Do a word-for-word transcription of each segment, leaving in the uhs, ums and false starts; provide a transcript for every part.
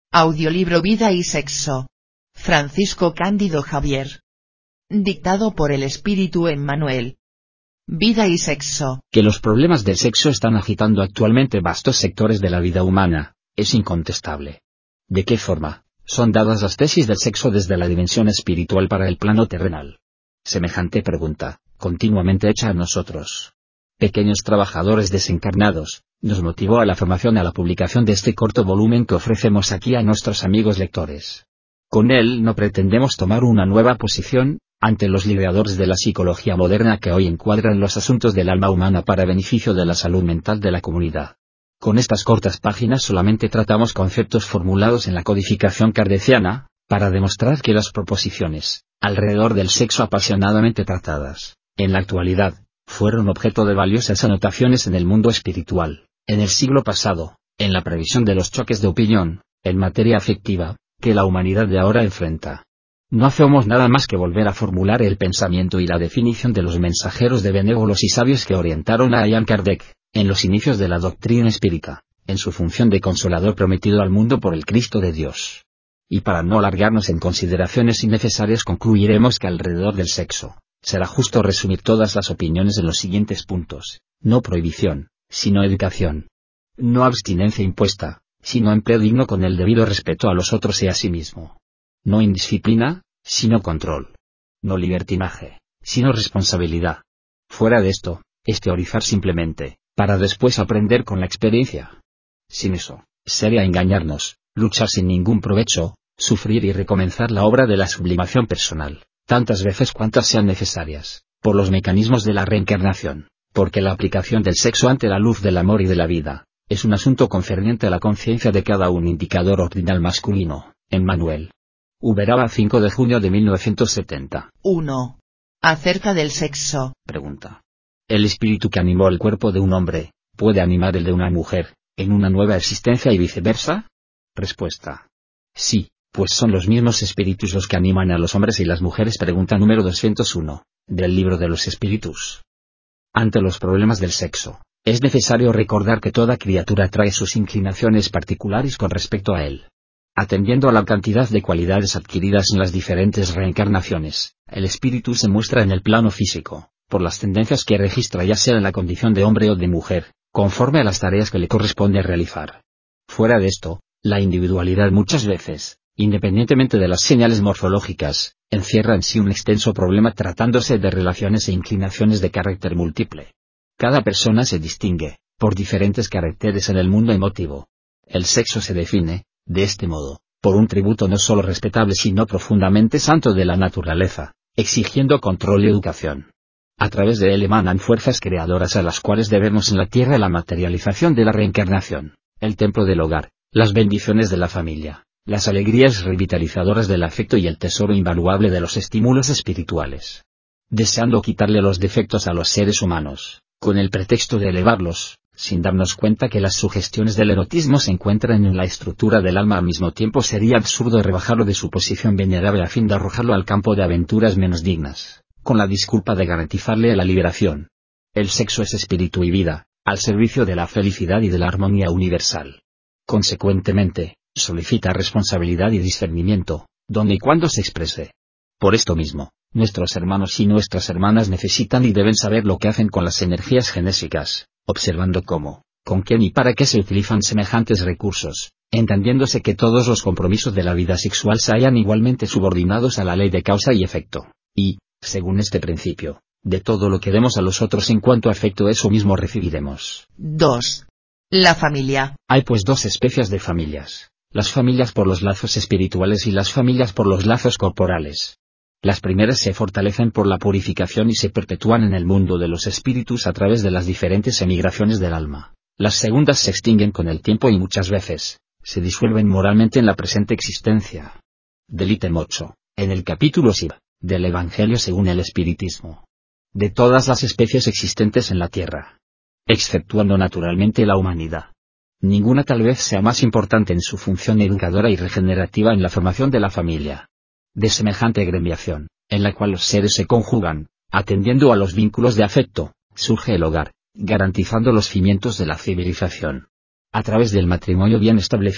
Audiolibro Vida y Sexo. Francisco Cándido Javier. Dictado por el Espíritu Emmanuel. Vida y sexo. Que los problemas del sexo están agitando actualmente vastos sectores de la vida humana, es incontestable. ¿De qué forma son dadas las tesis del sexo desde la dimensión espiritual para el plano terrenal? Semejante pregunta, continuamente hecha a nosotros, pequeños trabajadores desencarnados, nos motivó a la formación y a la publicación de este corto volumen que ofrecemos aquí a nuestros amigos lectores. Con él no pretendemos tomar una nueva posición ante los lideradores de la psicología moderna que hoy encuadran los asuntos del alma humana para beneficio de la salud mental de la comunidad. Con estas cortas páginas solamente tratamos conceptos formulados en la codificación kardeciana, para demostrar que las proposiciones alrededor del sexo apasionadamente tratadas, en la actualidad, fueron objeto de valiosas anotaciones en el mundo espiritual, en el siglo pasado, en la previsión de los choques de opinión, en materia afectiva, que la humanidad de ahora enfrenta. No hacemos nada más que volver a formular el pensamiento y la definición de los mensajeros de benévolos y sabios que orientaron a Allan Kardec, en los inicios de la doctrina espírita, en su función de consolador prometido al mundo por el Cristo de Dios. Y para no alargarnos en consideraciones innecesarias concluiremos que alrededor del sexo, será justo resumir todas las opiniones en los siguientes puntos: no prohibición, sino educación; no abstinencia impuesta, sino empleo digno con el debido respeto a los otros y a sí mismo; no indisciplina, sino control; no libertinaje, sino responsabilidad. Fuera de esto, es teorizar simplemente, para después aprender con la experiencia. Sin eso, sería engañarnos, luchar sin ningún provecho, sufrir y recomenzar la obra de la sublimación personal, tantas veces cuantas sean necesarias, por los mecanismos de la reencarnación, porque la aplicación del sexo ante la luz del amor y de la vida, es un asunto concerniente a la conciencia de cada un indicador ordinal masculino. Emmanuel. Uberaba, cinco de junio de mil novecientos setenta. uno. Acerca del sexo. Pregunta. ¿El espíritu que animó el cuerpo de un hombre, puede animar el de una mujer, en una nueva existencia y viceversa? Respuesta. Sí, pues son los mismos espíritus los que animan a los hombres y las mujeres. Pregunta número doscientos uno, del Libro de los Espíritus. Ante los problemas del sexo, es necesario recordar que toda criatura trae sus inclinaciones particulares con respecto a él. Atendiendo a la cantidad de cualidades adquiridas en las diferentes reencarnaciones, el espíritu se muestra en el plano físico, por las tendencias que registra ya sea en la condición de hombre o de mujer, conforme a las tareas que le corresponde realizar. Fuera de esto, la individualidad muchas veces, independientemente de las señales morfológicas, encierra en sí un extenso problema tratándose de relaciones e inclinaciones de carácter múltiple. Cada persona se distingue, por diferentes caracteres en el mundo emotivo. El sexo se define, de este modo, por un tributo no solo respetable sino profundamente santo de la naturaleza, exigiendo control y educación. A través de él emanan fuerzas creadoras a las cuales debemos en la tierra la materialización de la reencarnación, el templo del hogar, las bendiciones de la familia, las alegrías revitalizadoras del afecto y el tesoro invaluable de los estímulos espirituales. Deseando quitarle los defectos a los seres humanos, con el pretexto de elevarlos, sin darnos cuenta que las sugestiones del erotismo se encuentran en la estructura del alma al mismo tiempo, sería absurdo rebajarlo de su posición venerable a fin de arrojarlo al campo de aventuras menos dignas, con la disculpa de garantizarle la liberación. El sexo es espíritu y vida, al servicio de la felicidad y de la armonía universal. Consecuentemente, solicita responsabilidad y discernimiento, donde y cuando se exprese. Por esto mismo, nuestros hermanos y nuestras hermanas necesitan y deben saber lo que hacen con las energías genésicas, observando cómo, con quién y para qué se utilizan semejantes recursos, entendiéndose que todos los compromisos de la vida sexual se hallan igualmente subordinados a la ley de causa y efecto, y, según este principio, de todo lo que demos a los otros en cuanto a efecto eso mismo recibiremos. dos. La familia. Hay pues dos especies de familias, las familias por los lazos espirituales y las familias por los lazos corporales. Las primeras se fortalecen por la purificación y se perpetúan en el mundo de los espíritus a través de las diferentes emigraciones del alma. Las segundas se extinguen con el tiempo y muchas veces, se disuelven moralmente en la presente existencia. Del ítem ocho, en el capítulo siete, del Evangelio según el Espiritismo. De todas las especies existentes en la tierra, exceptuando naturalmente la humanidad, ninguna tal vez sea más importante en su función educadora y regenerativa en la formación de la familia. De semejante gremiación, en la cual los seres se conjugan, atendiendo a los vínculos de afecto, surge el hogar, garantizando los cimientos de la civilización. A través del matrimonio bien establecido,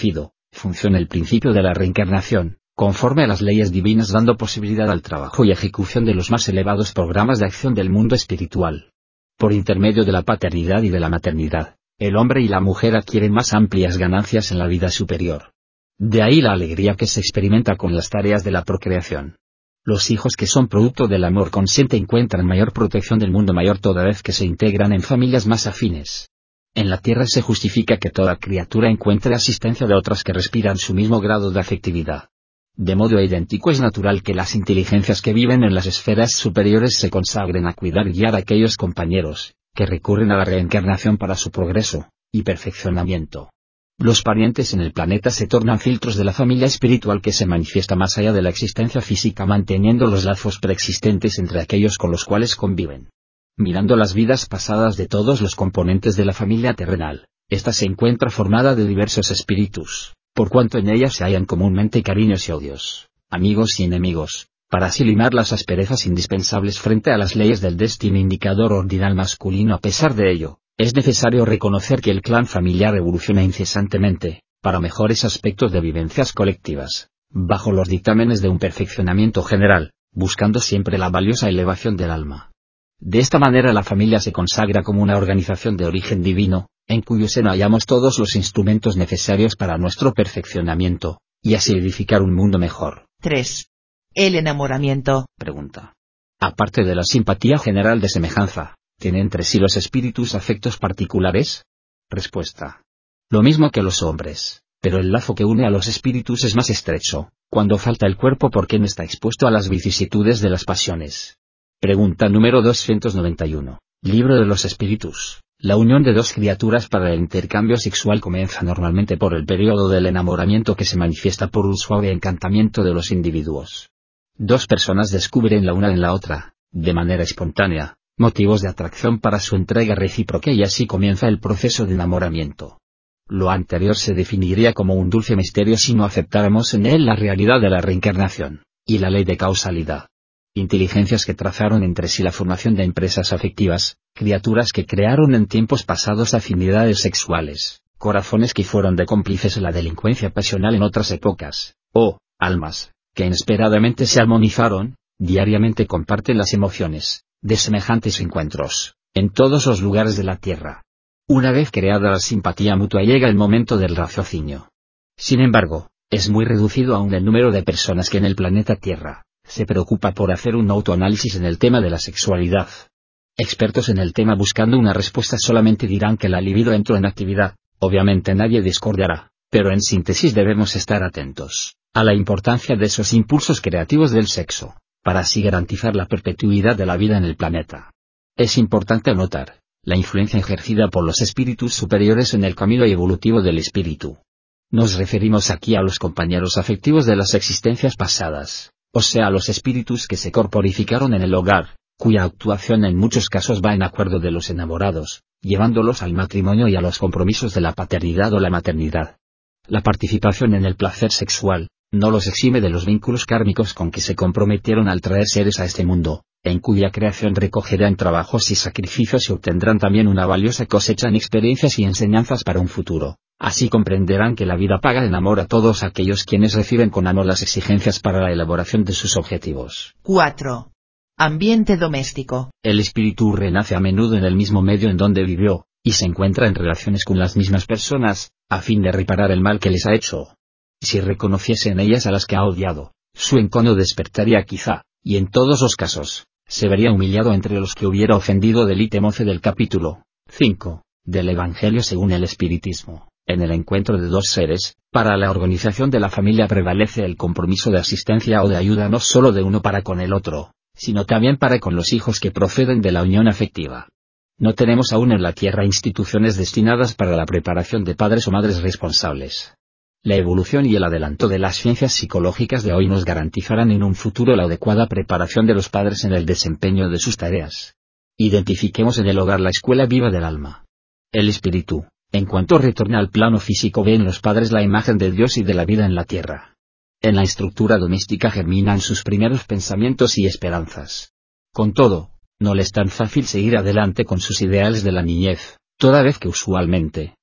funciona el principio de la reencarnación, conforme a las leyes divinas, dando posibilidad al trabajo y ejecución de los más elevados programas de acción del mundo espiritual. Por intermedio de la paternidad y de la maternidad, el hombre y la mujer adquieren más amplias ganancias en la vida superior. De ahí la alegría que se experimenta con las tareas de la procreación. Los hijos que son producto del amor consciente encuentran mayor protección del mundo mayor toda vez que se integran en familias más afines. En la tierra se justifica que toda criatura encuentre asistencia de otras que respiran su mismo grado de afectividad. De modo idéntico es natural que las inteligencias que viven en las esferas superiores se consagren a cuidar y guiar a aquellos compañeros, que recurren a la reencarnación para su progreso y perfeccionamiento. Los parientes en el planeta se tornan filtros de la familia espiritual que se manifiesta más allá de la existencia física, manteniendo los lazos preexistentes entre aquellos con los cuales conviven. Mirando las vidas pasadas de todos los componentes de la familia terrenal, ésta se encuentra formada de diversos espíritus, por cuanto en ella se hallan comúnmente cariños y odios, amigos y enemigos, para así limar las asperezas indispensables frente a las leyes del destino indicador ordinal masculino. A pesar de ello, es necesario reconocer que el clan familiar evoluciona incesantemente, para mejores aspectos de vivencias colectivas, bajo los dictámenes de un perfeccionamiento general, buscando siempre la valiosa elevación del alma. De esta manera la familia se consagra como una organización de origen divino, en cuyo seno hallamos todos los instrumentos necesarios para nuestro perfeccionamiento, y así edificar un mundo mejor. tres. El enamoramiento. Pregunta. Aparte de la simpatía general de semejanza, ¿tienen entre sí los espíritus afectos particulares? Respuesta. Lo mismo que los hombres, pero el lazo que une a los espíritus es más estrecho, cuando falta el cuerpo porque no está expuesto a las vicisitudes de las pasiones. Pregunta número doscientos noventa y uno. Libro de los Espíritus. La unión de dos criaturas para el intercambio sexual comienza normalmente por el periodo del enamoramiento que se manifiesta por un suave encantamiento de los individuos. Dos personas descubren la una en la otra, de manera espontánea, motivos de atracción para su entrega recíproca y así comienza el proceso de enamoramiento. Lo anterior se definiría como un dulce misterio si no aceptáramos en él la realidad de la reencarnación, y la ley de causalidad. Inteligencias que trazaron entre sí la formación de empresas afectivas, criaturas que crearon en tiempos pasados afinidades sexuales, corazones que fueron de cómplices en la delincuencia pasional en otras épocas, o, almas, que inesperadamente se armonizaron, diariamente comparten las emociones de semejantes encuentros, en todos los lugares de la Tierra. Una vez creada la simpatía mutua llega el momento del raciocinio. Sin embargo, es muy reducido aún el número de personas que en el planeta Tierra se preocupa por hacer un autoanálisis en el tema de la sexualidad. Expertos en el tema buscando una respuesta solamente dirán que la libido entró en actividad, obviamente nadie discordará, pero en síntesis debemos estar atentos a la importancia de esos impulsos creativos del sexo, para así garantizar la perpetuidad de la vida en el planeta. Es importante anotar la influencia ejercida por los espíritus superiores en el camino evolutivo del espíritu. Nos referimos aquí a los compañeros afectivos de las existencias pasadas, o sea, a los espíritus que se corporificaron en el hogar, cuya actuación en muchos casos va en acuerdo de los enamorados, llevándolos al matrimonio y a los compromisos de la paternidad o la maternidad. La participación en el placer sexual no los exime de los vínculos kármicos con que se comprometieron al traer seres a este mundo, en cuya creación recogerán trabajos y sacrificios y obtendrán también una valiosa cosecha en experiencias y enseñanzas para un futuro. Así comprenderán que la vida paga en amor a todos aquellos quienes reciben con amor las exigencias para la elaboración de sus objetivos. cuatro. Ambiente doméstico. El espíritu renace a menudo en el mismo medio en donde vivió, y se encuentra en relaciones con las mismas personas, a fin de reparar el mal que les ha hecho. Si reconociese en ellas a las que ha odiado, su encono despertaría quizá, y en todos los casos, se vería humillado entre los que hubiera ofendido del ítem once del capítulo cinco, del Evangelio según el Espiritismo. En el encuentro de dos seres, para la organización de la familia prevalece el compromiso de asistencia o de ayuda no solo de uno para con el otro, sino también para con los hijos que proceden de la unión afectiva. No tenemos aún en la Tierra instituciones destinadas para la preparación de padres o madres responsables. La evolución y el adelanto de las ciencias psicológicas de hoy nos garantizarán en un futuro la adecuada preparación de los padres en el desempeño de sus tareas. Identifiquemos en el hogar la escuela viva del alma. El espíritu, en cuanto retorna al plano físico, ve en los padres la imagen de Dios y de la vida en la tierra. En la estructura doméstica germinan sus primeros pensamientos y esperanzas. Con todo, no le es tan fácil seguir adelante con sus ideales de la niñez, toda vez que usualmente,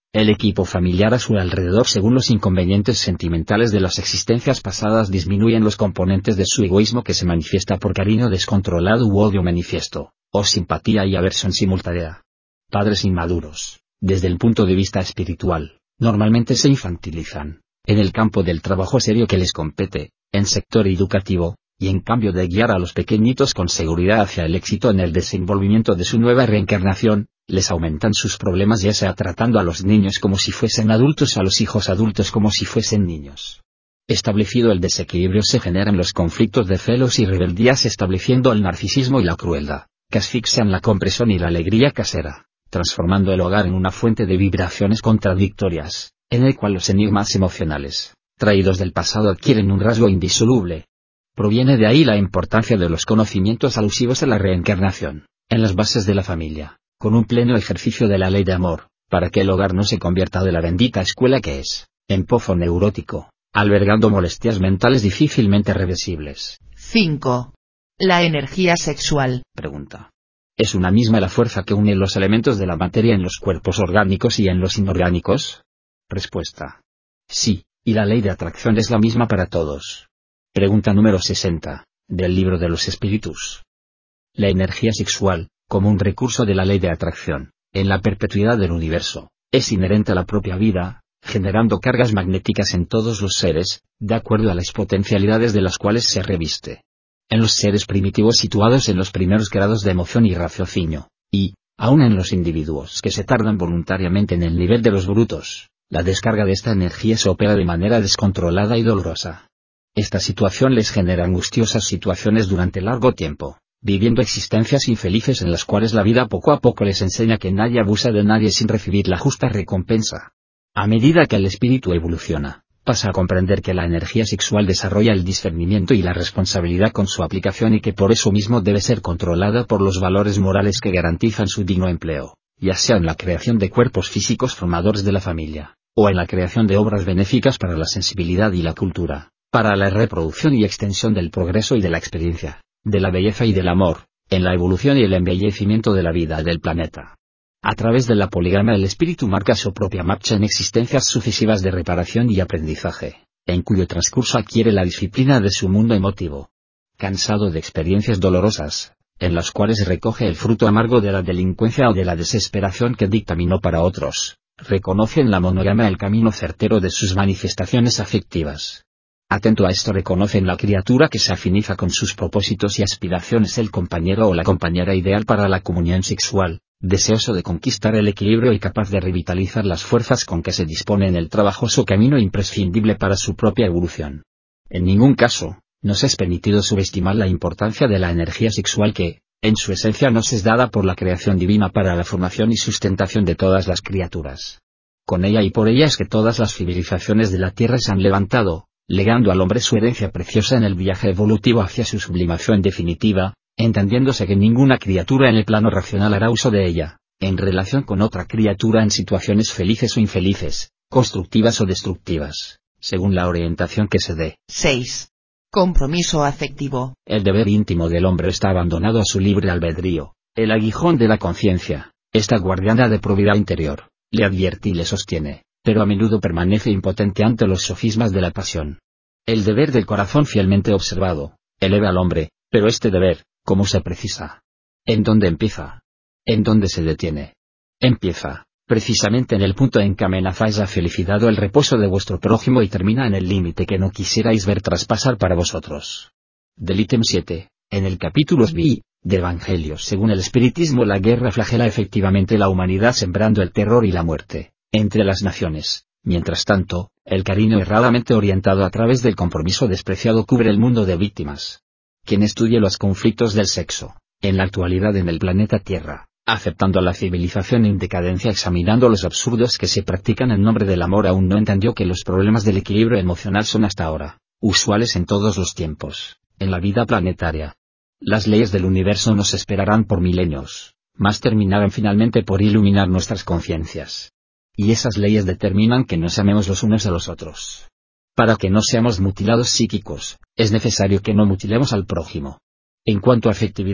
El equipo familiar a su alrededor, según los inconvenientes sentimentales de las existencias pasadas, disminuyen los componentes de su egoísmo, que se manifiesta por cariño descontrolado u odio manifiesto, o simpatía y aversión simultánea. Padres inmaduros, desde el punto de vista espiritual, normalmente se infantilizan, en el campo del trabajo serio que les compete, en sector educativo, y en cambio de guiar a los pequeñitos con seguridad hacia el éxito en el desenvolvimiento de su nueva reencarnación, les aumentan sus problemas, ya sea tratando a los niños como si fuesen adultos o a los hijos adultos como si fuesen niños. Establecido el desequilibrio, se generan los conflictos de celos y rebeldías, estableciendo el narcisismo y la crueldad, que asfixian la comprensión y la alegría casera, transformando el hogar en una fuente de vibraciones contradictorias, en el cual los enigmas emocionales, traídos del pasado, adquieren un rasgo indisoluble. Proviene de ahí la importancia de los conocimientos alusivos a la reencarnación, en las bases de la familia, con un pleno ejercicio de la ley de amor, para que el hogar no se convierta de la bendita escuela que es, en pozo neurótico, albergando molestias mentales difícilmente reversibles. cinco. La energía sexual. Pregunta. ¿Es una misma la fuerza que une los elementos de la materia en los cuerpos orgánicos y en los inorgánicos? Respuesta. Sí, y la ley de atracción es la misma para todos. Pregunta número sesenta, del Libro de los Espíritus. La energía sexual, como un recurso de la ley de atracción, en la perpetuidad del universo, es inherente a la propia vida, generando cargas magnéticas en todos los seres, de acuerdo a las potencialidades de las cuales se reviste. En los seres primitivos situados en los primeros grados de emoción y raciocinio, y, aun en los individuos que se tardan voluntariamente en el nivel de los brutos, la descarga de esta energía se opera de manera descontrolada y dolorosa. Esta situación les genera angustiosas situaciones durante largo tiempo, viviendo existencias infelices en las cuales la vida poco a poco les enseña que nadie abusa de nadie sin recibir la justa recompensa. A medida que el espíritu evoluciona, pasa a comprender que la energía sexual desarrolla el discernimiento y la responsabilidad con su aplicación, y que por eso mismo debe ser controlada por los valores morales que garantizan su digno empleo, ya sea en la creación de cuerpos físicos formadores de la familia, o en la creación de obras benéficas para la sensibilidad y la cultura, para la reproducción y extensión del progreso y de la experiencia, de la belleza y del amor, en la evolución y el embellecimiento de la vida del planeta. A través de la poligamia, el espíritu marca su propia marcha en existencias sucesivas de reparación y aprendizaje, en cuyo transcurso adquiere la disciplina de su mundo emotivo. Cansado de experiencias dolorosas, en las cuales recoge el fruto amargo de la delincuencia o de la desesperación que dictaminó para otros, reconoce en la monogamia el camino certero de sus manifestaciones afectivas. Atento a esto, reconoce en la criatura que se afiniza con sus propósitos y aspiraciones el compañero o la compañera ideal para la comunión sexual, deseoso de conquistar el equilibrio y capaz de revitalizar las fuerzas con que se dispone en el trabajoso camino imprescindible para su propia evolución. En ningún caso, nos es permitido subestimar la importancia de la energía sexual que, en su esencia, nos es dada por la creación divina para la formación y sustentación de todas las criaturas. Con ella y por ella es que todas las civilizaciones de la Tierra se han levantado, legando al hombre su herencia preciosa en el viaje evolutivo hacia su sublimación definitiva, entendiéndose que ninguna criatura en el plano racional hará uso de ella, en relación con otra criatura en situaciones felices o infelices, constructivas o destructivas, según la orientación que se dé. seis. Compromiso afectivo. El deber íntimo del hombre está abandonado a su libre albedrío. El aguijón de la conciencia, esta guardiana de probidad interior, le advierte y le sostiene, pero a menudo permanece impotente ante los sofismas de la pasión. El deber del corazón fielmente observado, eleva al hombre, pero este deber, ¿cómo se precisa? ¿En dónde empieza? ¿En dónde se detiene? Empieza, precisamente en el punto en que amenazáis la felicidad o el reposo de vuestro prójimo, y termina en el límite que no quisierais ver traspasar para vosotros. Del ítem siete, en el capítulo B, de Evangelios según el Espiritismo, la guerra flagela efectivamente la humanidad, sembrando el terror y la muerte entre las naciones. Mientras tanto, el cariño erradamente orientado a través del compromiso despreciado cubre el mundo de víctimas. Quien estudie los conflictos del sexo, en la actualidad en el planeta Tierra, aceptando la civilización en decadencia, examinando los absurdos que se practican en nombre del amor, aún no entendió que los problemas del equilibrio emocional son hasta ahora usuales en todos los tiempos, en la vida planetaria. Las leyes del universo nos esperarán por milenios, mas terminarán finalmente por iluminar nuestras conciencias. Y esas leyes determinan que nos amemos los unos a los otros. Para que no seamos mutilados psíquicos, es necesario que no mutilemos al prójimo. En cuanto a afectividad,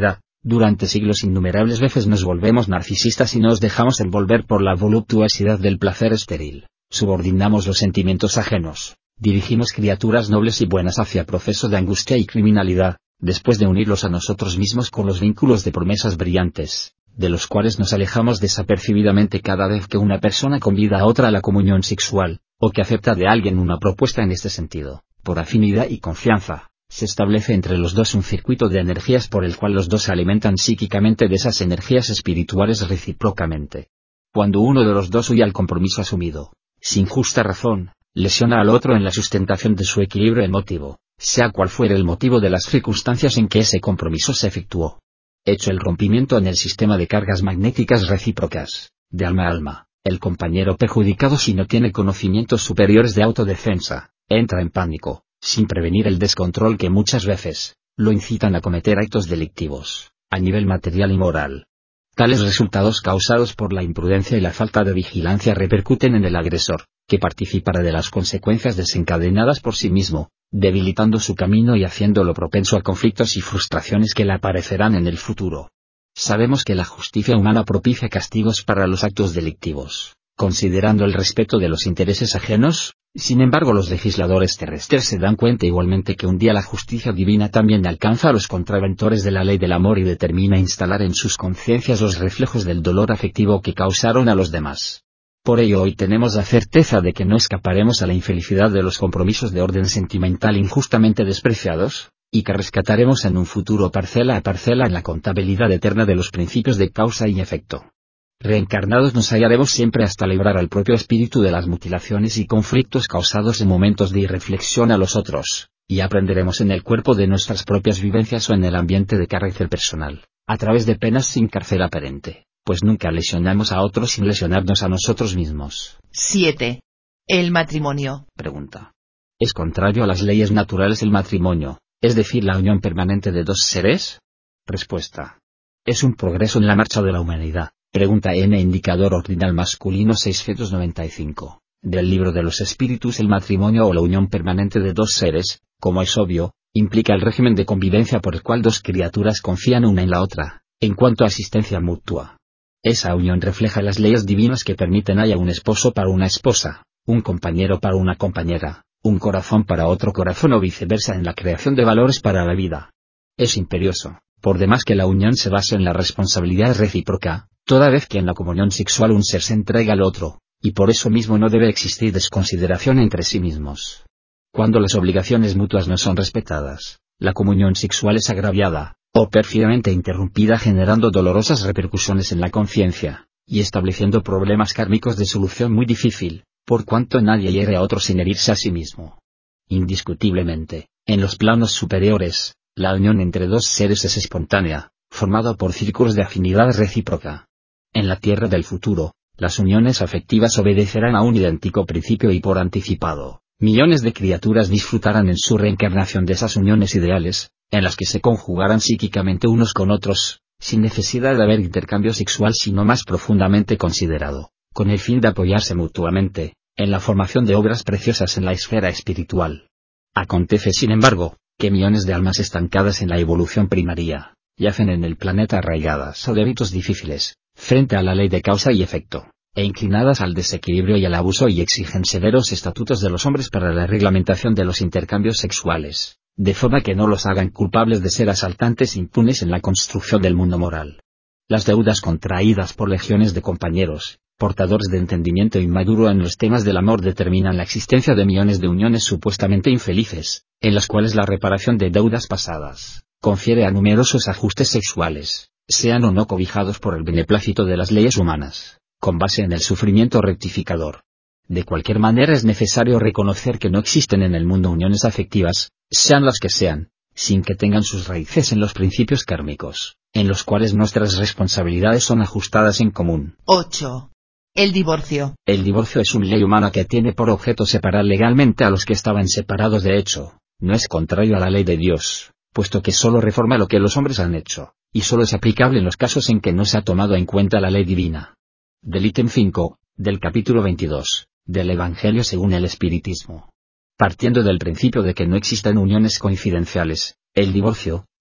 Durante siglos innumerables veces nos volvemos narcisistas y nos dejamos envolver por la voluptuosidad del placer estéril, subordinamos los sentimientos ajenos, dirigimos criaturas nobles y buenas hacia procesos de angustia y criminalidad, después de unirlos a nosotros mismos con los vínculos de promesas brillantes, de los cuales nos alejamos desapercibidamente cada vez que una persona convida a otra a la comunión sexual, o que acepta de alguien una propuesta en este sentido, por afinidad y confianza. Se establece entre los dos un circuito de energías por el cual los dos se alimentan psíquicamente de esas energías espirituales recíprocamente. Cuando uno de los dos huye al compromiso asumido, sin justa razón, lesiona al otro en la sustentación de su equilibrio emotivo, sea cual fuere el motivo de las circunstancias en que ese compromiso se efectuó. Hecho el rompimiento en el sistema de cargas magnéticas recíprocas, de alma a alma, el compañero perjudicado, si no tiene conocimientos superiores de autodefensa, entra en pánico, sin prevenir el descontrol que muchas veces lo incitan a cometer actos delictivos, a nivel material y moral. Tales resultados causados por la imprudencia y la falta de vigilancia repercuten en el agresor, que participará de las consecuencias desencadenadas por sí mismo, debilitando su camino y haciéndolo propenso a conflictos y frustraciones que le aparecerán en el futuro. Sabemos que la justicia humana propicia castigos para los actos delictivos, considerando el respeto de los intereses ajenos. Sin embargo, los legisladores terrestres se dan cuenta igualmente que un día la justicia divina también alcanza a los contraventores de la ley del amor y determina instalar en sus conciencias los reflejos del dolor afectivo que causaron a los demás. Por ello hoy tenemos la certeza de que no escaparemos a la infelicidad de los compromisos de orden sentimental injustamente despreciados, y que rescataremos en un futuro parcela a parcela en la contabilidad eterna de los principios de causa y efecto. Reencarnados nos hallaremos siempre hasta librar al propio espíritu de las mutilaciones y conflictos causados en momentos de irreflexión a los otros, y aprenderemos en el cuerpo de nuestras propias vivencias o en el ambiente de carácter personal, a través de penas sin cárcel aparente, pues nunca lesionamos a otros sin lesionarnos a nosotros mismos. siete. El matrimonio. Pregunta. ¿Es contrario a las leyes naturales el matrimonio, es decir, la unión permanente de dos seres? Respuesta. Es un progreso en la marcha de la humanidad. Pregunta N. Indicador ordinal masculino seiscientos noventa y cinco. Del libro de los espíritus. El matrimonio o la unión permanente de dos seres, como es obvio, implica el régimen de convivencia por el cual dos criaturas confían una en la otra, en cuanto a asistencia mutua. Esa unión refleja las leyes divinas que permiten haya un esposo para una esposa, un compañero para una compañera, un corazón para otro corazón o viceversa en la creación de valores para la vida. Es imperioso, por demás, que la unión se base en la responsabilidad recíproca, toda vez que en la comunión sexual un ser se entrega al otro, y por eso mismo no debe existir desconsideración entre sí mismos. Cuando las obligaciones mutuas no son respetadas, la comunión sexual es agraviada, o pérfidamente interrumpida, generando dolorosas repercusiones en la conciencia, y estableciendo problemas kármicos de solución muy difícil, por cuanto nadie hiere a otro sin herirse a sí mismo. Indiscutiblemente, en los planos superiores, la unión entre dos seres es espontánea, formada por círculos de afinidad recíproca. En la tierra del futuro, las uniones afectivas obedecerán a un idéntico principio y por anticipado, millones de criaturas disfrutarán en su reencarnación de esas uniones ideales, en las que se conjugarán psíquicamente unos con otros, sin necesidad de haber intercambio sexual sino más profundamente considerado, con el fin de apoyarse mutuamente, en la formación de obras preciosas en la esfera espiritual. Acontece, sin embargo, que millones de almas estancadas en la evolución primaria, yacen en el planeta arraigadas a débitos difíciles, frente a la ley de causa y efecto, e inclinadas al desequilibrio y al abuso, y exigen severos estatutos de los hombres para la reglamentación de los intercambios sexuales, de forma que no los hagan culpables de ser asaltantes impunes en la construcción del mundo moral. Las deudas contraídas por legiones de compañeros, portadores de entendimiento inmaduro en los temas del amor, determinan la existencia de millones de uniones supuestamente infelices, en las cuales la reparación de deudas pasadas confiere a numerosos ajustes sexuales, sean o no cobijados por el beneplácito de las leyes humanas, con base en el sufrimiento rectificador. De cualquier manera es necesario reconocer que no existen en el mundo uniones afectivas, sean las que sean, sin que tengan sus raíces en los principios kármicos, en los cuales nuestras responsabilidades son ajustadas en común. ocho. El divorcio. El divorcio es una ley humana que tiene por objeto separar legalmente a los que estaban separados de hecho. No es contrario a la ley de Dios, puesto que solo reforma lo que los hombres han hecho, y solo es aplicable en los casos en que no se ha tomado en cuenta la ley divina. Del ítem cinco, del capítulo veintidós, del Evangelio según el Espiritismo. Partiendo del principio de que no existen uniones coincidenciales, el divorcio,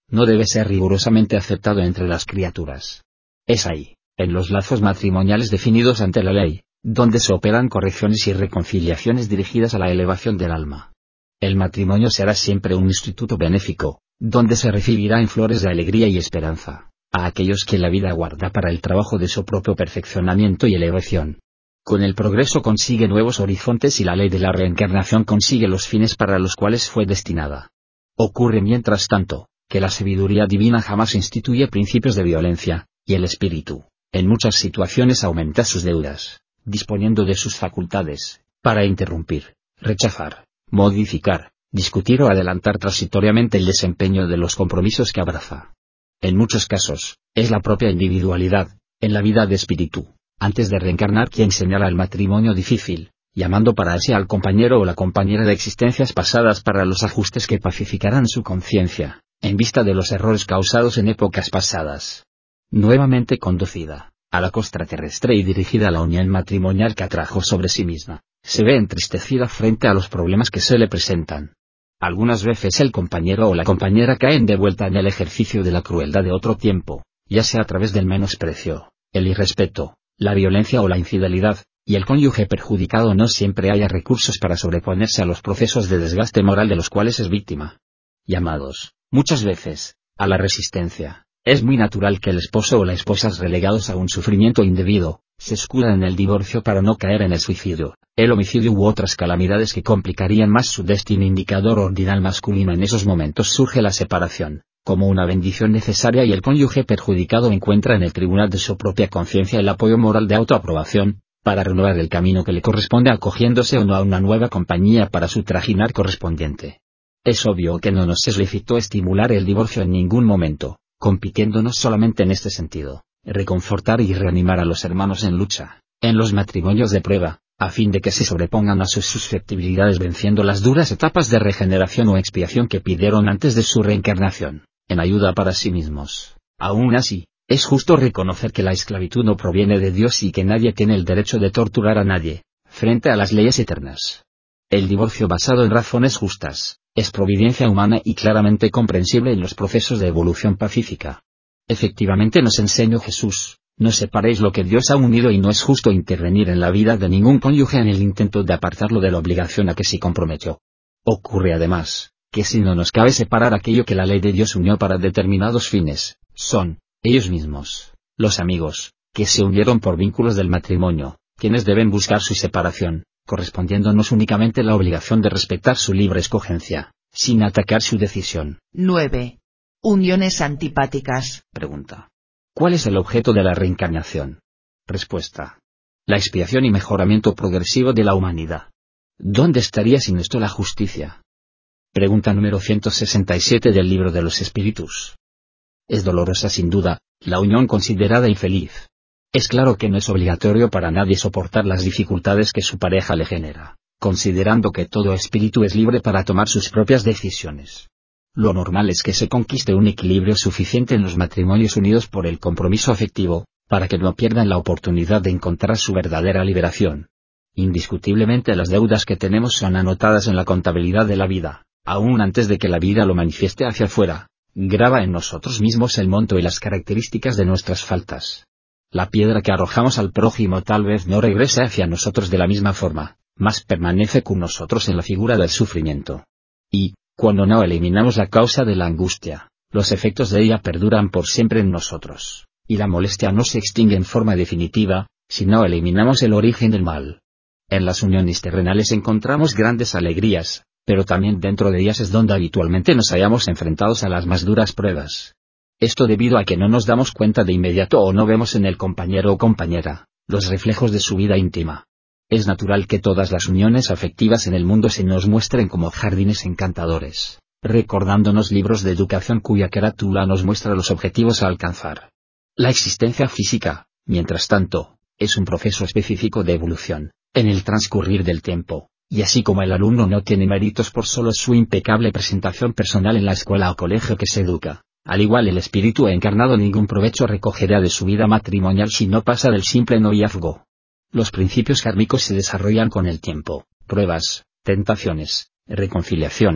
no debe ser rigurosamente aceptado entre las criaturas. Es ahí, en los lazos matrimoniales definidos ante la ley, donde se operan correcciones y reconciliaciones dirigidas a la elevación del alma. El matrimonio será siempre un instituto benéfico, donde se recibirá en flores de alegría y esperanza a aquellos que la vida guarda para el trabajo de su propio perfeccionamiento y elevación. Con el progreso consigue nuevos horizontes y la ley de la reencarnación consigue los fines para los cuales fue destinada. Ocurre mientras tanto, que la sabiduría divina jamás instituye principios de violencia, y el espíritu, en muchas situaciones aumenta sus deudas, disponiendo de sus facultades, para interrumpir, rechazar, modificar, discutir o adelantar transitoriamente el desempeño de los compromisos que abraza. En muchos casos, es la propia individualidad, en la vida de espíritu, antes de reencarnar quien señala el matrimonio difícil, llamando para sí al compañero o la compañera de existencias pasadas para los ajustes que pacificarán su conciencia, en vista de los errores causados en épocas pasadas. Nuevamente conducida a la costra terrestre y dirigida a la unión matrimonial que atrajo sobre sí misma, se ve entristecida frente a los problemas que se le presentan. Algunas veces el compañero o la compañera caen de vuelta en el ejercicio de la crueldad de otro tiempo, ya sea a través del menosprecio, el irrespeto, la violencia o la infidelidad, y el cónyuge perjudicado no siempre haya recursos para sobreponerse a los procesos de desgaste moral de los cuales es víctima. Llamados, muchas veces, a la resistencia, es muy natural que el esposo o la esposa relegados a un sufrimiento indebido, se escudan en el divorcio para no caer en el suicidio, el homicidio u otras calamidades que complicarían más su destino. Indicador ordinal masculino. En esos momentos surge la separación, como una bendición necesaria, y el cónyuge perjudicado encuentra en el tribunal de su propia conciencia el apoyo moral de autoaprobación, para renovar el camino que le corresponde acogiéndose o no a una nueva compañía para su trajinar correspondiente. Es obvio que no nos es lícito estimular el divorcio en ningún momento, compitiéndonos solamente en este sentido, reconfortar y reanimar a los hermanos en lucha, en los matrimonios de prueba, a fin de que se sobrepongan a sus susceptibilidades venciendo las duras etapas de regeneración o expiación que pidieron antes de su reencarnación, en ayuda para sí mismos. Aún así, es justo reconocer que la esclavitud no proviene de Dios y que nadie tiene el derecho de torturar a nadie, frente a las leyes eternas. El divorcio basado en razones justas, es providencia humana y claramente comprensible en los procesos de evolución pacífica. Efectivamente nos enseñó Jesús: no separéis lo que Dios ha unido, y no es justo intervenir en la vida de ningún cónyuge en el intento de apartarlo de la obligación a que se comprometió. Ocurre además, que si no nos cabe separar aquello que la ley de Dios unió para determinados fines, son, ellos mismos, los amigos, que se unieron por vínculos del matrimonio, quienes deben buscar su separación, correspondiéndonos únicamente la obligación de respetar su libre escogencia, sin atacar su decisión. nueve. Uniones antipáticas. Pregunta: ¿cuál es el objeto de la reencarnación? Respuesta: la expiación y mejoramiento progresivo de la humanidad. ¿Dónde estaría sin esto la justicia? Pregunta número ciento sesenta y siete del Libro de los Espíritus. Es dolorosa sin duda, la unión considerada infeliz. Es claro que no es obligatorio para nadie soportar las dificultades que su pareja le genera, considerando que todo espíritu es libre para tomar sus propias decisiones. Lo normal es que se conquiste un equilibrio suficiente en los matrimonios unidos por el compromiso afectivo, para que no pierdan la oportunidad de encontrar su verdadera liberación. Indiscutiblemente las deudas que tenemos son anotadas en la contabilidad de la vida, aún antes de que la vida lo manifieste hacia afuera. Graba en nosotros mismos el monto y las características de nuestras faltas. La piedra que arrojamos al prójimo tal vez no regrese hacia nosotros de la misma forma, mas permanece con nosotros en la figura del sufrimiento. Y, cuando no eliminamos la causa de la angustia, los efectos de ella perduran por siempre en nosotros, y la molestia no se extingue en forma definitiva, si no eliminamos el origen del mal. En las uniones terrenales encontramos grandes alegrías, pero también dentro de ellas es donde habitualmente nos hallamos enfrentados a las más duras pruebas. Esto debido a que no nos damos cuenta de inmediato o no vemos en el compañero o compañera los reflejos de su vida íntima. Es natural que todas las uniones afectivas en el mundo se nos muestren como jardines encantadores, recordándonos libros de educación cuya carátula nos muestra los objetivos a alcanzar. La existencia física, mientras tanto, es un proceso específico de evolución, en el transcurrir del tiempo. Y así como el alumno no tiene méritos por solo su impecable presentación personal en la escuela o colegio que se educa, al igual el espíritu encarnado ningún provecho recogerá de su vida matrimonial si no pasa del simple noviazgo. Los principios kármicos se desarrollan con el tiempo: pruebas, tentaciones, reconciliaciones,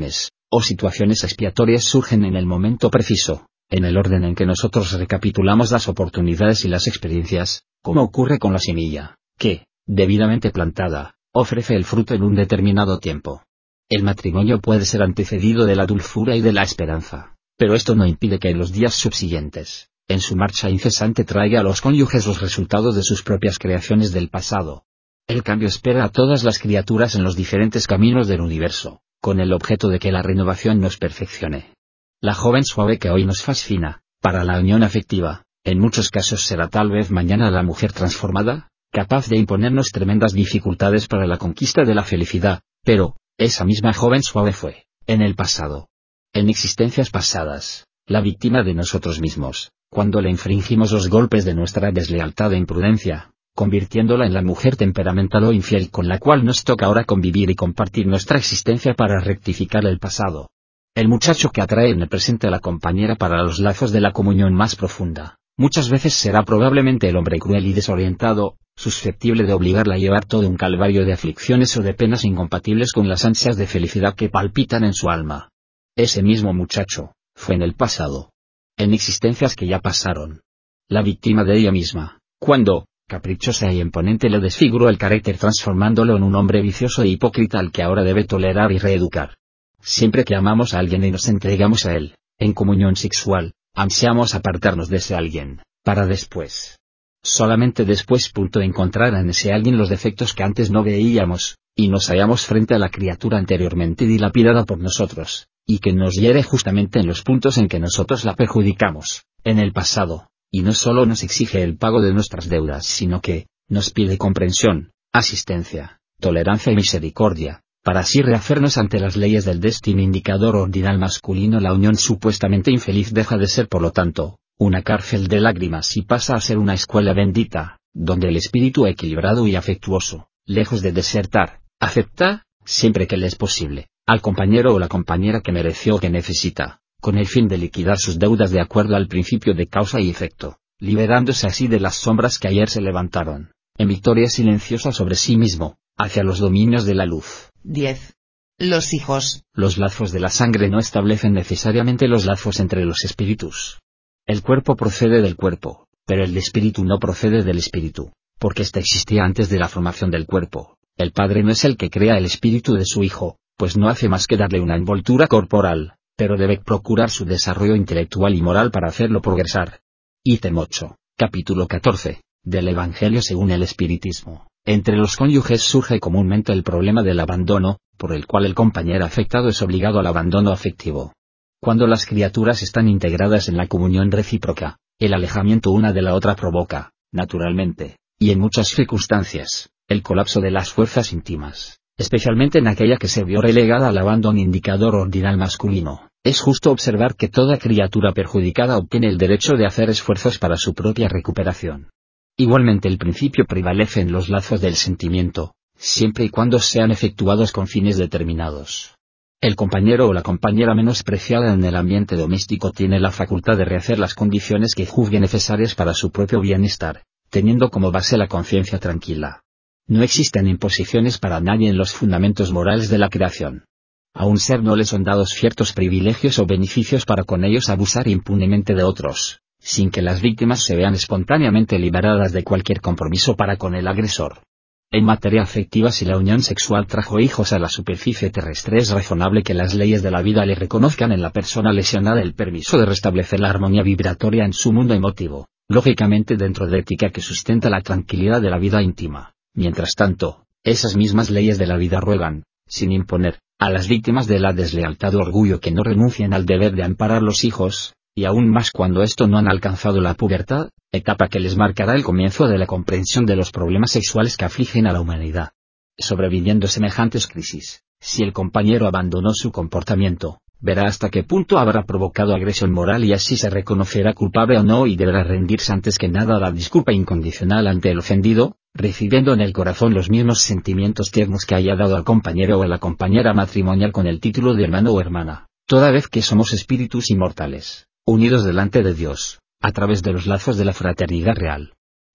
o situaciones expiatorias surgen en el momento preciso, en el orden en que nosotros recapitulamos las oportunidades y las experiencias, como ocurre con la semilla, que, debidamente plantada, ofrece el fruto en un determinado tiempo. El matrimonio puede ser antecedido de la dulzura y de la esperanza, pero esto no impide que en los días subsiguientes, en su marcha incesante, traiga a los cónyuges los resultados de sus propias creaciones del pasado. El cambio espera a todas las criaturas en los diferentes caminos del universo, con el objeto de que la renovación nos perfeccione. La joven suave que hoy nos fascina, para la unión afectiva, en muchos casos será tal vez mañana la mujer transformada, capaz de imponernos tremendas dificultades para la conquista de la felicidad, pero, esa misma joven suave fue, en el pasado, en existencias pasadas, la víctima de nosotros mismos, cuando le infringimos los golpes de nuestra deslealtad e imprudencia, convirtiéndola en la mujer temperamental o infiel con la cual nos toca ahora convivir y compartir nuestra existencia para rectificar el pasado. El muchacho que atrae en el presente a la compañera para los lazos de la comunión más profunda, muchas veces será probablemente el hombre cruel y desorientado, susceptible de obligarla a llevar todo un calvario de aflicciones o de penas incompatibles con las ansias de felicidad que palpitan en su alma. Ese mismo muchacho, fue en el pasado, en existencias que ya pasaron, la víctima de ella misma, cuando, caprichosa e imponente, le desfiguró el carácter transformándolo en un hombre vicioso e hipócrita al que ahora debe tolerar y reeducar. Siempre que amamos a alguien y nos entregamos a él, en comunión sexual, ansiamos apartarnos de ese alguien, para después, solamente después, punto, encontrar en ese alguien los defectos que antes no veíamos, y nos hallamos frente a la criatura anteriormente dilapidada por nosotros, y que nos hiere justamente en los puntos en que nosotros la perjudicamos, en el pasado, y no solo nos exige el pago de nuestras deudas, sino que, nos pide comprensión, asistencia, tolerancia y misericordia, para así rehacernos ante las leyes del destino indicador ordinal masculino. La unión supuestamente infeliz deja de ser, por lo tanto, una cárcel de lágrimas y pasa a ser una escuela bendita, donde el espíritu equilibrado y afectuoso, lejos de desertar, acepta, siempre que le es posible, al compañero o la compañera que mereció o que necesita, con el fin de liquidar sus deudas de acuerdo al principio de causa y efecto, liberándose así de las sombras que ayer se levantaron, en victoria silenciosa sobre sí mismo, hacia los dominios de la luz. diez. Los hijos. Los lazos de la sangre no establecen necesariamente los lazos entre los espíritus. El cuerpo procede del cuerpo, pero el espíritu no procede del espíritu, porque éste existía antes de la formación del cuerpo. El padre no es el que crea el espíritu de su hijo, pues no hace más que darle una envoltura corporal, pero debe procurar su desarrollo intelectual y moral para hacerlo progresar. Ítem ocho, capítulo catorce, del Evangelio según el Espiritismo. Entre los cónyuges surge comúnmente el problema del abandono, por el cual el compañero afectado es obligado al abandono afectivo. Cuando las criaturas están integradas en la comunión recíproca, el alejamiento una de la otra provoca, naturalmente, y en muchas circunstancias, el colapso de las fuerzas íntimas, especialmente en aquella que se vio relegada al abandono indicador ordinal masculino. Es justo observar que toda criatura perjudicada obtiene el derecho de hacer esfuerzos para su propia recuperación. Igualmente el principio prevalece en los lazos del sentimiento, siempre y cuando sean efectuados con fines determinados. El compañero o la compañera menospreciada en el ambiente doméstico tiene la facultad de rehacer las condiciones que juzgue necesarias para su propio bienestar, teniendo como base la conciencia tranquila. No existen imposiciones para nadie en los fundamentos morales de la creación. A un ser no le son dados ciertos privilegios o beneficios para con ellos abusar impunemente de otros, sin que las víctimas se vean espontáneamente liberadas de cualquier compromiso para con el agresor. En materia afectiva, si la unión sexual trajo hijos a la superficie terrestre, es razonable que las leyes de la vida le reconozcan en la persona lesionada el permiso de restablecer la armonía vibratoria en su mundo emotivo, lógicamente dentro de ética que sustenta la tranquilidad de la vida íntima. Mientras tanto, esas mismas leyes de la vida ruegan, sin imponer, a las víctimas de la deslealtad o orgullo que no renuncien al deber de amparar los hijos, y aún más cuando estos no han alcanzado la pubertad, etapa que les marcará el comienzo de la comprensión de los problemas sexuales que afligen a la humanidad. Sobreviviendo semejantes crisis, si el compañero abandonó su comportamiento, verá hasta qué punto habrá provocado agresión moral y así se reconocerá culpable o no, y deberá rendirse antes que nada a la disculpa incondicional ante el ofendido, recibiendo en el corazón los mismos sentimientos tiernos que haya dado al compañero o a la compañera matrimonial con el título de hermano o hermana, toda vez que somos espíritus inmortales, unidos delante de Dios, a través de los lazos de la fraternidad real.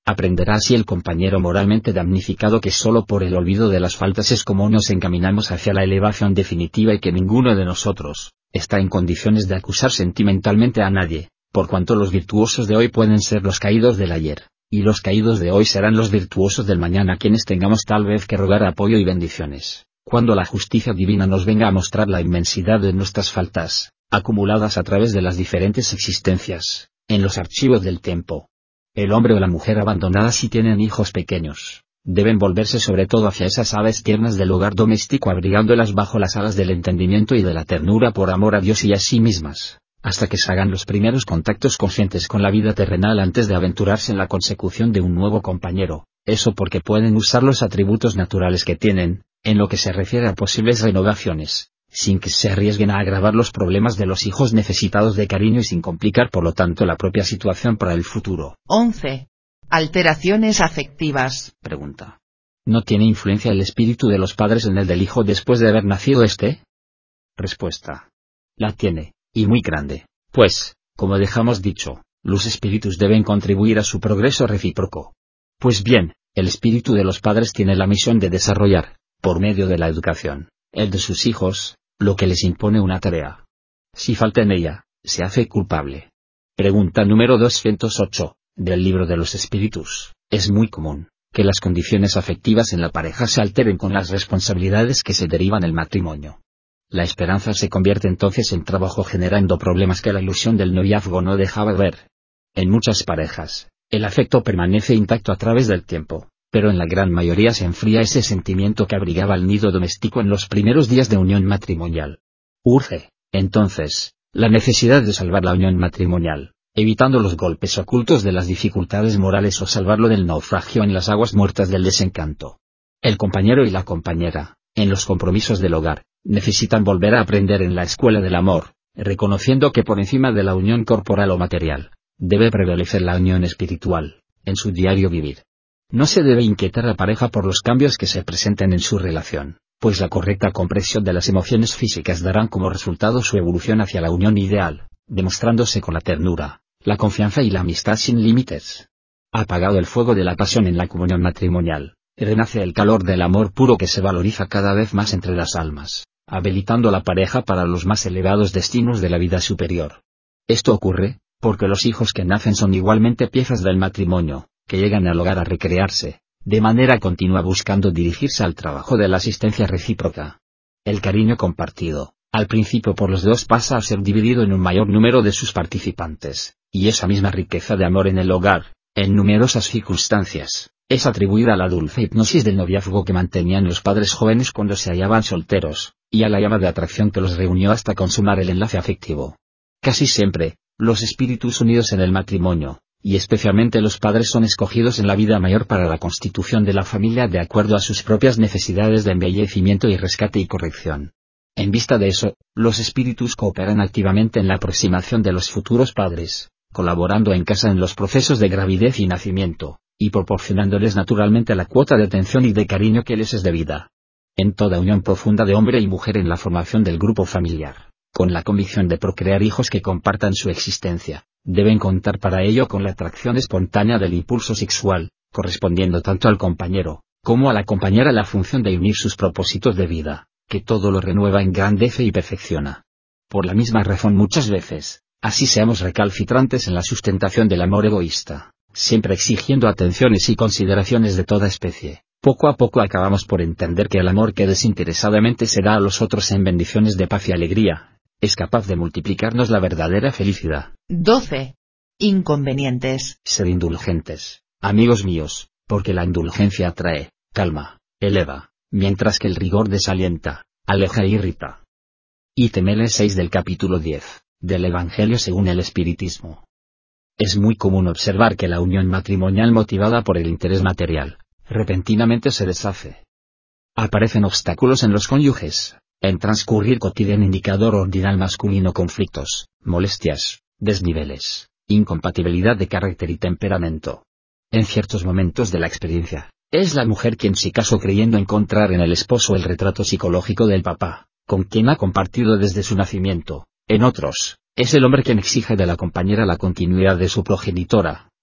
Aprenderá así el compañero moralmente damnificado que solo por el olvido de las faltas es como nos encaminamos hacia la elevación definitiva y que ninguno de nosotros está en condiciones de acusar sentimentalmente a nadie, por cuanto los virtuosos de hoy pueden ser los caídos del ayer, y los caídos de hoy serán los virtuosos del mañana quienes tengamos tal vez que rogar apoyo y bendiciones, cuando la justicia divina nos venga a mostrar la inmensidad de nuestras faltas, acumuladas a través de las diferentes existencias, en los archivos del tiempo. El hombre o la mujer abandonada si tienen hijos pequeños, deben volverse sobre todo hacia esas aves tiernas del hogar doméstico abrigándolas bajo las alas del entendimiento y de la ternura por amor a Dios y a sí mismas, hasta que se hagan los primeros contactos conscientes con la vida terrenal antes de aventurarse en la consecución de un nuevo compañero, eso porque pueden usar los atributos naturales que tienen, en lo que se refiere a posibles renovaciones, sin que se arriesguen a agravar los problemas de los hijos necesitados de cariño y sin complicar por lo tanto la propia situación para el futuro. once. Alteraciones afectivas. Pregunta. ¿No tiene influencia el espíritu de los padres en el del hijo después de haber nacido éste? Respuesta. La tiene, y muy grande, pues, como dejamos dicho, los espíritus deben contribuir a su progreso recíproco. Pues bien, el espíritu de los padres tiene la misión de desarrollar, por medio de la educación, el de sus hijos, lo que les impone una tarea. Si falta en ella, se hace culpable. Pregunta número doscientos ocho, del libro de los espíritus. Es muy común que las condiciones afectivas en la pareja se alteren con las responsabilidades que se derivan del matrimonio. La esperanza se convierte entonces en trabajo generando problemas que la ilusión del noviazgo no dejaba ver. En muchas parejas, el afecto permanece intacto a través del tiempo, pero en la gran mayoría se enfría ese sentimiento que abrigaba el nido doméstico en los primeros días de unión matrimonial. Urge, entonces, la necesidad de salvar la unión matrimonial, evitando los golpes ocultos de las dificultades morales o salvarlo del naufragio en las aguas muertas del desencanto. El compañero y la compañera, en los compromisos del hogar, necesitan volver a aprender en la escuela del amor, reconociendo que por encima de la unión corporal o material, debe prevalecer la unión espiritual, en su diario vivir. No se debe inquietar a la pareja por los cambios que se presenten en su relación, pues la correcta comprensión de las emociones físicas darán como resultado su evolución hacia la unión ideal, demostrándose con la ternura, la confianza y la amistad sin límites. Apagado el fuego de la pasión en la comunión matrimonial, renace el calor del amor puro que se valoriza cada vez más entre las almas, habilitando a la pareja para los más elevados destinos de la vida superior. Esto ocurre, porque los hijos que nacen son igualmente piezas del matrimonio, que llegan al hogar a recrearse, de manera continua buscando dirigirse al trabajo de la asistencia recíproca. El cariño compartido, al principio por los dos pasa a ser dividido en un mayor número de sus participantes, y esa misma riqueza de amor en el hogar, en numerosas circunstancias, es atribuida a la dulce hipnosis del noviazgo que mantenían los padres jóvenes cuando se hallaban solteros, y a la llama de atracción que los reunió hasta consumar el enlace afectivo. Casi siempre, los espíritus unidos en el matrimonio, y especialmente los padres son escogidos en la vida mayor para la constitución de la familia de acuerdo a sus propias necesidades de embellecimiento y rescate y corrección. En vista de eso, los espíritus cooperan activamente en la aproximación de los futuros padres, colaborando en casa en los procesos de gravidez y nacimiento, y proporcionándoles naturalmente la cuota de atención y de cariño que les es debida. En toda unión profunda de hombre y mujer en la formación del grupo familiar, con la convicción de procrear hijos que compartan su existencia, deben contar para ello con la atracción espontánea del impulso sexual, correspondiendo tanto al compañero, como a la compañera la función de unir sus propósitos de vida, que todo lo renueva, engrandece y perfecciona. Por la misma razón muchas veces, así seamos recalcitrantes en la sustentación del amor egoísta, siempre exigiendo atenciones y consideraciones de toda especie, poco a poco acabamos por entender que el amor que desinteresadamente se da a los otros en bendiciones de paz y alegría, es capaz de multiplicarnos la verdadera felicidad. doce. Inconvenientes. Ser indulgentes, amigos míos, porque la indulgencia atrae, calma, eleva, mientras que el rigor desalienta, aleja e irrita. Ítem seis del capítulo diez, del Evangelio según el Espiritismo. Es muy común observar que la unión matrimonial motivada por el interés material, repentinamente se deshace. Aparecen obstáculos en los cónyuges, en transcurrir cotidiano indicador ordinal masculino, conflictos, molestias, desniveles, incompatibilidad de carácter y temperamento. En ciertos momentos de la experiencia, es la mujer quien si caso creyendo encontrar en el esposo el retrato psicológico del papá, con quien ha compartido desde su nacimiento. En otros, es el hombre quien exige de la compañera la continuidad de su progenitora,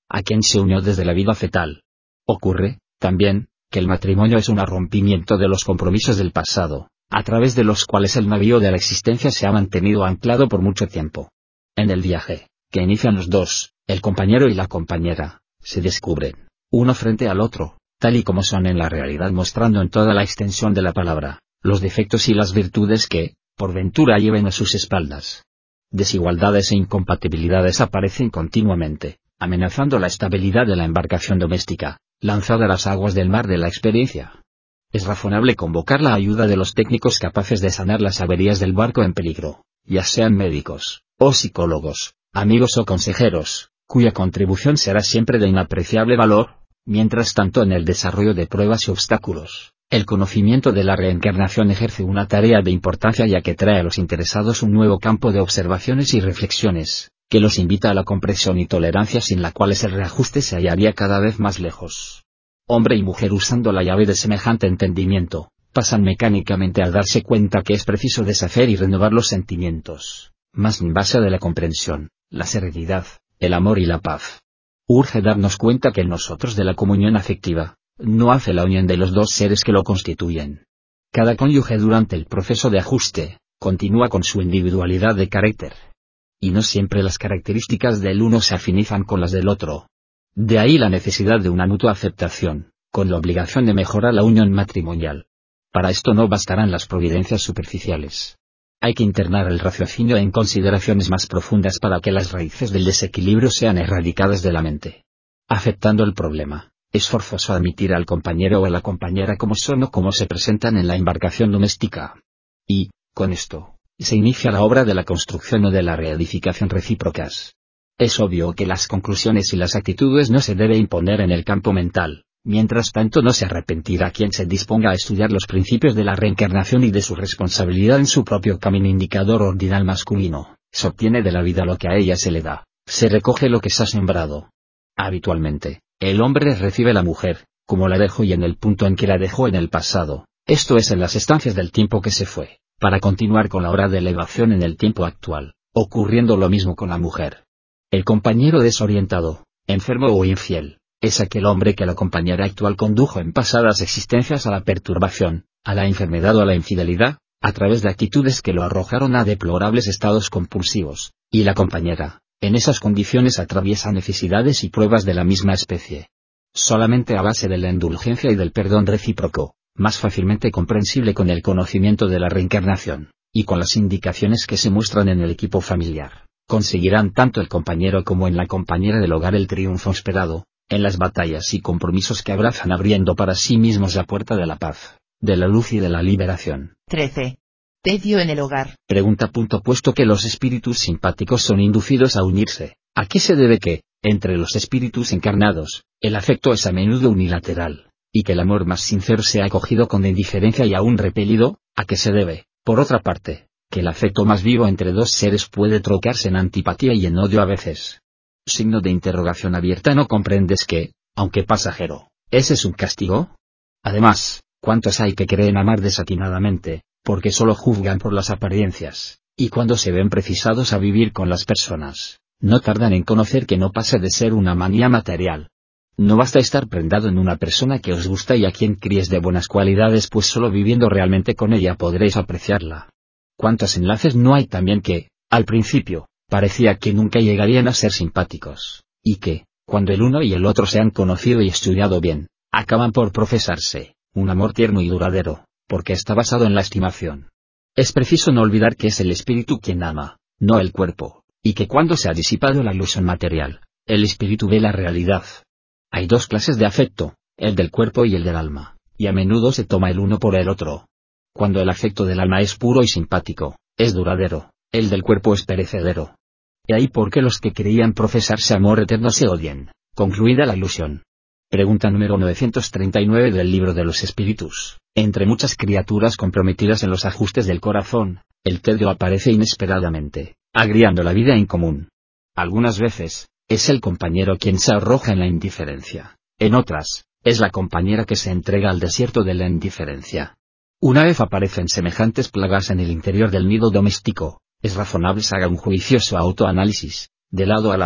a quien se unió desde la vida fetal. Ocurre, también, que el matrimonio es un rompimiento de los compromisos del pasado, a través de los cuales el navío de la existencia se ha mantenido anclado por mucho tiempo. En el viaje, que inician los dos, el compañero y la compañera, se descubren, uno frente al otro, tal y como son en la realidad, mostrando en toda la extensión de la palabra, los defectos y las virtudes que, por ventura, lleven a sus espaldas. Desigualdades e incompatibilidades aparecen continuamente, amenazando la estabilidad de la embarcación doméstica, lanzada a las aguas del mar de la experiencia. Es razonable convocar la ayuda de los técnicos capaces de sanar las averías del barco en peligro, ya sean médicos, o psicólogos, amigos o consejeros, cuya contribución será siempre de inapreciable valor. Mientras tanto, en el desarrollo de pruebas y obstáculos, el conocimiento de la reencarnación ejerce una tarea de importancia, ya que trae a los interesados un nuevo campo de observaciones y reflexiones, que los invita a la comprensión y tolerancia, sin la cual ese reajuste se hallaría cada vez más lejos. Hombre y mujer, usando la llave de semejante entendimiento, pasan mecánicamente a darse cuenta que es preciso deshacer y renovar los sentimientos, más en base de la comprensión, la serenidad, el amor y la paz. Urge darnos cuenta que el nosotros de la comunión afectiva, no hace la unión de los dos seres que lo constituyen. Cada cónyuge durante el proceso de ajuste, continúa con su individualidad de carácter. Y no siempre las características del uno se afinizan con las del otro. De ahí la necesidad de una mutua aceptación, con la obligación de mejorar la unión matrimonial. Para esto no bastarán las providencias superficiales. Hay que internar el raciocinio en consideraciones más profundas para que las raíces del desequilibrio sean erradicadas de la mente. Aceptando el problema, es forzoso admitir al compañero o a la compañera como son o como se presentan en la embarcación doméstica. Y, con esto, se inicia la obra de la construcción o de la reedificación recíprocas. Es obvio que las conclusiones y las actitudes no se debe imponer en el campo mental. Mientras tanto, no se arrepentirá quien se disponga a estudiar los principios de la reencarnación y de su responsabilidad en su propio camino indicador ordinal masculino. Se obtiene de la vida lo que a ella se le da, se recoge lo que se ha sembrado. Habitualmente, el hombre recibe a la mujer, como la dejó y en el punto en que la dejó en el pasado, esto es en las estancias del tiempo que se fue, para continuar con la hora de elevación en el tiempo actual, ocurriendo lo mismo con la mujer. El compañero desorientado, enfermo o infiel, es aquel hombre que la compañera actual condujo en pasadas existencias a la perturbación, a la enfermedad o a la infidelidad, a través de actitudes que lo arrojaron a deplorables estados compulsivos, y la compañera, en esas condiciones, atraviesa necesidades y pruebas de la misma especie. Solamente a base de la indulgencia y del perdón recíproco, más fácilmente comprensible con el conocimiento de la reencarnación, y con las indicaciones que se muestran en el equipo familiar, conseguirán tanto el compañero como en la compañera del hogar el triunfo esperado, en las batallas y compromisos que abrazan, abriendo para sí mismos la puerta de la paz, de la luz y de la liberación. trece. Tedio en el hogar. Pregunta. Punto. Puesto que los espíritus simpáticos son inducidos a unirse, ¿a qué se debe que, entre los espíritus encarnados, el afecto es a menudo unilateral, y que el amor más sincero sea acogido con indiferencia y aún repelido? ¿A qué se debe, por otra parte, que el afecto más vivo entre dos seres puede trocarse en antipatía y en odio a veces? Signo de interrogación abierta. ¿No comprendes que, aunque pasajero, ese es un castigo? Además, ¿cuántos hay que creen amar desatinadamente, porque solo juzgan por las apariencias, y cuando se ven precisados a vivir con las personas, no tardan en conocer que no pasa de ser una manía material? No basta estar prendado en una persona que os gusta y a quien críes de buenas cualidades, pues solo viviendo realmente con ella podréis apreciarla. ¿Cuántos enlaces no hay también que, al principio, parecía que nunca llegarían a ser simpáticos, y que, cuando el uno y el otro se han conocido y estudiado bien, acaban por profesarse un amor tierno y duradero, porque está basado en la estimación? Es preciso no olvidar que es el espíritu quien ama, no el cuerpo, y que cuando se ha disipado la ilusión material, el espíritu ve la realidad. Hay dos clases de afecto, el del cuerpo y el del alma, y a menudo se toma el uno por el otro. Cuando el afecto del alma es puro y simpático, es duradero, el del cuerpo es perecedero. Y ahí por qué los que creían profesarse amor eterno se odian, concluida la ilusión. Pregunta número novecientos treinta y nueve del Libro de los Espíritus. Entre muchas criaturas comprometidas en los ajustes del corazón, el tedio aparece inesperadamente, agriando la vida en común. Algunas veces, es el compañero quien se arroja en la indiferencia, en otras, es la compañera que se entrega al desierto de la indiferencia. Una vez aparecen semejantes plagas en el interior del nido doméstico, es razonable se haga un juicioso autoanálisis, de lado a lado,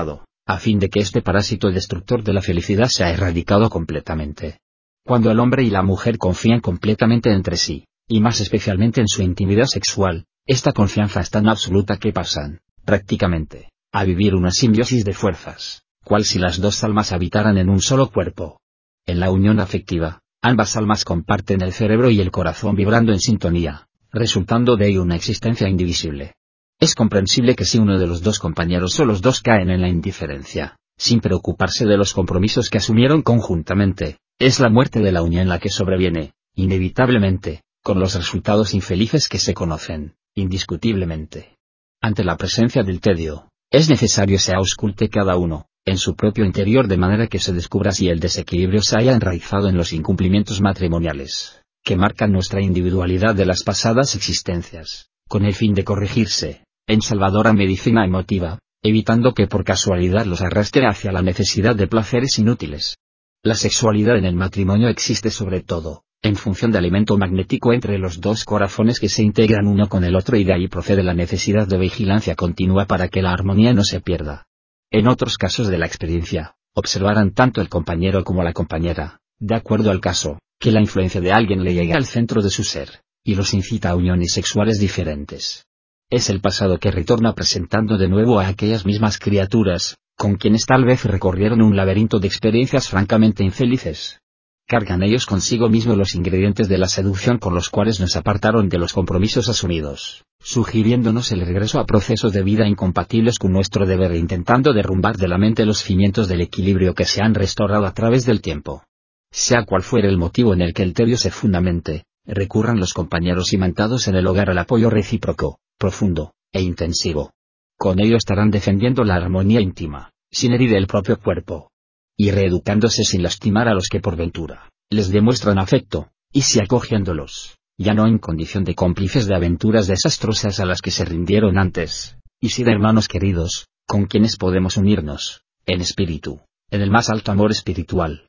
a fin de que este parásito destructor de la felicidad sea erradicado completamente. Cuando el hombre y la mujer confían completamente entre sí, y más especialmente en su intimidad sexual, esta confianza es tan absoluta que pasan, prácticamente, a vivir una simbiosis de fuerzas, cual si las dos almas habitaran en un solo cuerpo. En la unión afectiva, ambas almas comparten el cerebro y el corazón vibrando en sintonía, resultando de ello una existencia indivisible. Es comprensible que si uno de los dos compañeros o los dos caen en la indiferencia, sin preocuparse de los compromisos que asumieron conjuntamente, es la muerte de la unión la que sobreviene, inevitablemente, con los resultados infelices que se conocen, indiscutiblemente. Ante la presencia del tedio, es necesario se ausculte cada uno, en su propio interior de manera que se descubra si el desequilibrio se haya enraizado en los incumplimientos matrimoniales, que marcan nuestra individualidad de las pasadas existencias, con el fin de corregirse, en salvadora medicina emotiva, evitando que por casualidad los arrastre hacia la necesidad de placeres inútiles. La sexualidad en el matrimonio existe sobre todo, en función de alimento magnético entre los dos corazones que se integran uno con el otro y de ahí procede la necesidad de vigilancia continua para que la armonía no se pierda. En otros casos de la experiencia, observarán tanto el compañero como la compañera, de acuerdo al caso, que la influencia de alguien le llega al centro de su ser, y los incita a uniones sexuales diferentes. Es el pasado que retorna presentando de nuevo a aquellas mismas criaturas, con quienes tal vez recorrieron un laberinto de experiencias francamente infelices. Cargan ellos consigo mismo los ingredientes de la seducción con los cuales nos apartaron de los compromisos asumidos, sugiriéndonos el regreso a procesos de vida incompatibles con nuestro deber e intentando derrumbar de la mente los cimientos del equilibrio que se han restaurado a través del tiempo. Sea cual fuere el motivo en el que el tedio se fundamente, recurran los compañeros imantados en el hogar al apoyo recíproco, profundo, e intensivo. Con ello estarán defendiendo la armonía íntima, sin herir el propio cuerpo. Y reeducándose sin lastimar a los que por ventura, les demuestran afecto, y si acogiéndolos, ya no en condición de cómplices de aventuras desastrosas a las que se rindieron antes, y si de hermanos queridos, con quienes podemos unirnos, en espíritu, en el más alto amor espiritual.